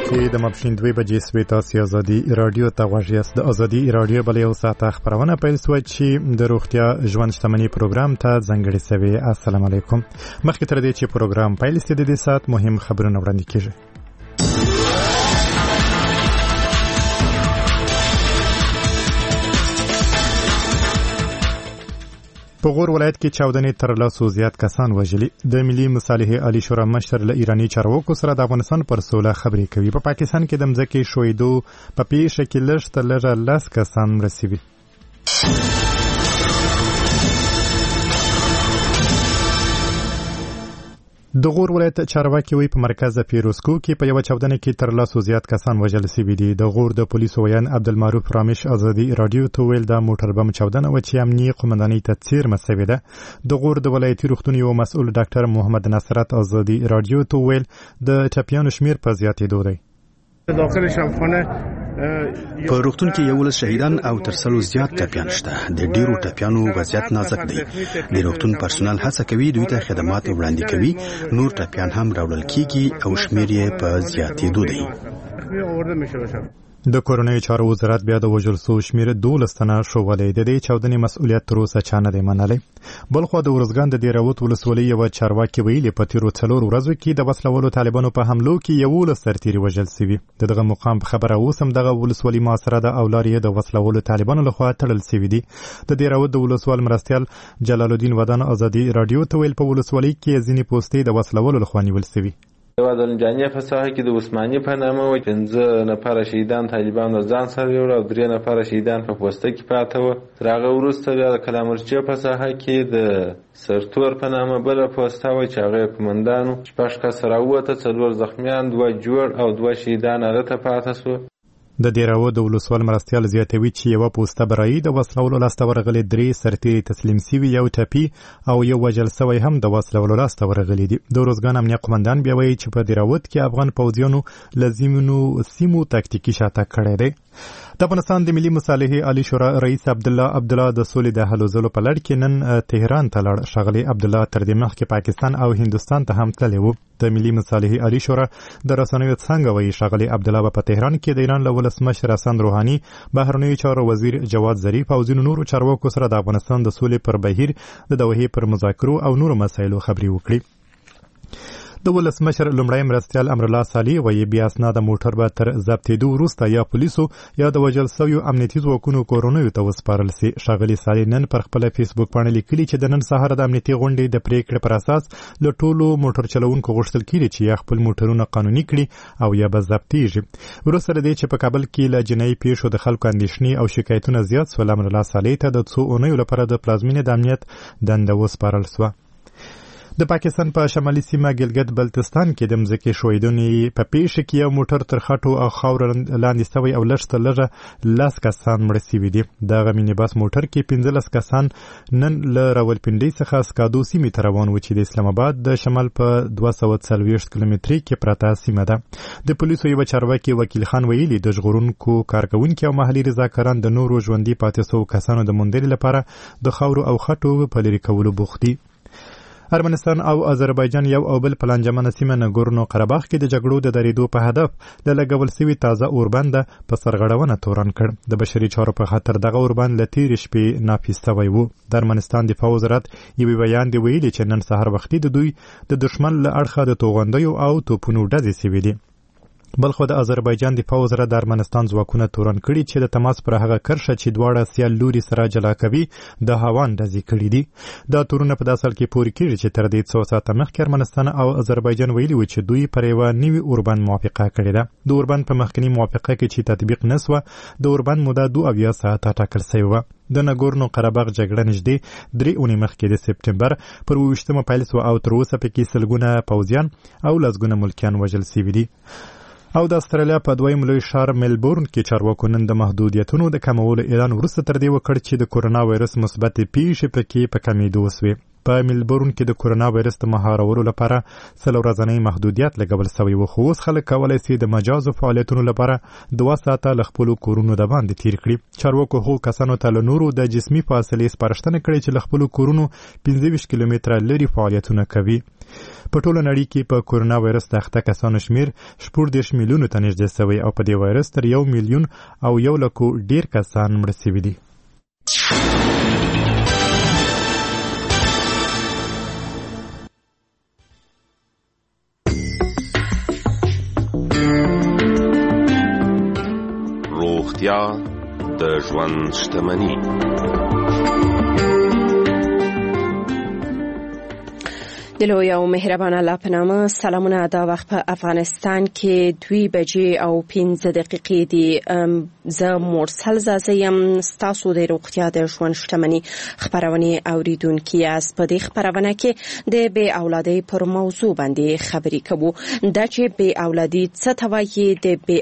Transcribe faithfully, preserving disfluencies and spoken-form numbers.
کې د ماپښین دوه بجې سوي تاسو ازادي رادیو ته غوږ یاست. د ازادي رادیو بل یو ساعت خبرونه پیل شوه چې د روغتیا ژوند شتمنۍ پروګرام ته ځانګړی شوی. السلام علیکم. مخکې تر دې چې پروګرام پیل شي د دې ساعت مهم خبرونه وړاندې کیږي. په غور ولایت کې چاودنې تر لسو زیات کسان وژلي. د ملي مصالحې عالی شورا مشر له ایراني چارواکو سره د افغانستان پر سوله خبرې کوي. په پا پاکستان کې د مځکې ښویېدو په پیښه کې لږ تر لږه لس کسان مړه شوي. د غور ولایت چارواکي وایي په مرکز پیروزکو کې په یوه چاودنه کې تر لسو زیات کسان وژل شوي دي. د غور د پولیسو ویان عبدالمعروف رامش ازادي رادیو ته ویل دا موټر بم چاودنه وه چې امنیي قومندانۍ ته څیرمه شوې ده. د غور د ولایتي روغتون یو مسؤل ډاکټر محمد نصرت ازادي رادیو ته ویل د ټپیانو شمیر په زیاتېدو دی. داخل شبخانه په روغتون کې یو لس شهیدان او تر سلو زیات ټپیان شته. د ډیرو ټپیانو وضعیت نازک دی. د روغتون پرسونل هڅه کوي دوی ته خدمات وړاندې کوي. نور ټپیان هم راوړل کیږي او شمیر یې په زیاتېدو دی. د کورنیو چارو وزارت بیا د وژل شوو شمیر دولس تنه ښوولی. د دې چاودنې مسؤلیت تر اوسه چا نه دی منلی. بلخوا د ارزګان د دیراوت ولسوالۍ یوه چارواکي ویلي په تېرو څلورو ورځو کې د وسلوالو طالبانو په حملو کې یولس سرتیري وژل شوي. د دغه مقام په خبره اوس هم دغه ولسوالي محاصره ده او لارې د وسلوالو طالبانو لخوا تړل شوي دي. د دیراوت د ولسوال مرستیال جلال الدین ودان ازادي رادیو ته ویل په ولسوالۍ کې ځینې پوستې د وسلوالو لخوا نیول شوي. د ودانجانیه په ساحه کې د عثماني په نامه وه پنځه نفره شهیدان طالبانو ځان سره یوړل او درې نفره شهیدان په پوسته کې پراته وه. تر هغه وروسته بیا د کلامرچې په ساحه کې د سرتور په نامه بله پوسته وه چې هغه یې قومندان و. شپږ کسه راووته، څلور زخمیان، دوه جوړ او دوه شهیدان هلته پاته سوه. د دیراوت د ولسوال مرستیال زیاتوي چې یوه پوسته برایي د وسلوالو لاسته ورغلي درې سرتیري تسلیم سوي، یو ټپي او یو وژل سوی هم د وسلوالو لاسته ورغلي دي. د ارزګان امنیه قومندان بیا وایي چې په دیراوت کې افغان پوځیانو له ځینو سیمو تاکتیکي شاتګ کړی دی. د افغانستان د ملي مصالحې عالی شورا رئیس عبدالله عبدالله د سولې د هلو ځلو په لړ کې نن تهران ته لاړ. ښاغلی عبدالله تر دې مخکې پاکستان او هندوستان ته هم تللی و. د ملي مصالحې عالی شورا د رسنیو څنګه وایي ښاغلی عبدالله په تهران کې د ایران له ولسمشر حسن روحاني، بهرنیو چارو وزیر جواد ظریف او ځینو نورو چارواکو سره د افغانستان د سولې پر بهیر د دوحې پر مذاکرو او نورو مسایلو خبرې وکړي. د ولسمشر لومړی مرستیال امرالله صالح وایي بیا اسناد موټر به تر ضبطېدو وروسته یا پولیسو یا د وژل سویو امنیتي ځواکونو کورنیو ته وسپارل سي. ښاغلي صالح نن پر خپله فیسبوک پاڼه لیکلي چې د نن سهار د امنیتي غونډې د پریکړې پر اساس له ټولو موټر چلوونکو غوښتل کېږي چې یا خپل موټرونه قانوني کړي او یا به ضبطېږي. وروسته له دې چې په کابل کې له جنایي پیښو د خلکو اندېښنې او شکایتونه زیات سول، امرالله صالح ته د څو اونیو لپاره د پلازمینې د امنیت دنده وسپارل سوه. د پاکستان په شمالي سیمه ګلګت بلتستان کې د مځکې ښویېدنې په پیښه کې یو موټر تر خټو او خاورو لاندې سوی او لږ تر لږه لس کسان مړه سوي دي. دغه میني بس موټر کې پنځلس کسان نن له راولپنډۍ څخه سکادو سیمې ته روان و چې د اسلام آباد د شمال په دوه سوه څلوېښت کیلومترۍ کې پرته سیمه ده. د پولیسو یوه چارواکي وکیل خان ویلي د ژغورونکو کارکوونکي او محلي رضاکاران د نورو ژوندي پاتې سوو کسانو د موندلې لپاره د خاورو او خټو په لرې کولو بوخت دي. ارمنستان او آذربایجان یو او بل په لانجمنه سیمه نګورنو قرهباغ کې د جګړو د درېدو په هدف له لګول سوي تازه اوربند په سرغړونه تورن کړ. د بشري چارو په خاطر دغه اوربند له تېرې شپې نافذ سوی و. د ارمنستان دفاع وزارت یوې بیان دی ویلي چې نن سهار وختي د دوی د دښمن له اړخه د توغندیو او توپونو ډزې سوي دي. بلخو د آذربایجان دفاع وزارت د ارمنستان ځواکونه تورن کړي چې د تماس پر هغه کرښه چې دواړه سیال لوري سره جلا کوي د هاوان ډزې کړي دي. دا تورونه په داسې حال کې پورې کېږي چې تر دې څو ساعته مخکې ارمنستان او آذربایجان ویلي و چې دوی پر یوه نوي اوربند موافقه کړې ده. د اوربند په مخکني موافقه کې چې تطبیق نه سوه، د اوربند موده دوه اویا ساعته ټاکل سوې وه. د نګورنو قرهباغ جګړه نږدې درې اونۍ مخکې د سپټمبر پر اوویشتمه پیل سوه او تر اوسه پکې سلګونه پوځیان او لسګونه ملکیان وژل سوي دي. او د استرالیا په دویم لوی ښار ملبورن کې چارواکو نن د محدودیتونو د کمولو اعلان وروسته تر دې وکړ چې د کورونا وایرس مثبتې پیښې پکې په کمېدو وسوې. په ملبورن کې د کورونا وایرس د مهارولو لپاره څلور ورځنی محدودیت لګول شوی و، خو اوس خلک کولی شي د مجازو فعالیتونو لپاره دوه ساعته له خپلو کورونو د باندې تیر کړي. چارواکو هغو کسانو ته له نورو د جسمي فاصلې سپارښتنه کړې چې له خپلو کورونو پنځه ویشت کیلومتره لرې فعالیتونه کوي. په ټوله نړۍ کې په کورونا وایرس د اخته کسانو شمیر شپږ دېرش میلیونو ته نږدې شوی او په دې وایرس تر یو میلیون او یو لکو ډیر کسان مړه شوي دي. روغتیا د ژوند شتمني. د لوی او مهربان الله په نامه سلامونه. دا وخت په افغانستان کې دوی بجې او پنځه دقیقې دي. زه مرسل زازه یم، ستاسو د روغتیا د ژوند شتمني خبرونه اوریدونکي یاست. په دې خبرونه کې د بې اولادۍ پر موضوع باندې خبرې کوو. دا چې بې اولادي څه ته وایي، د بې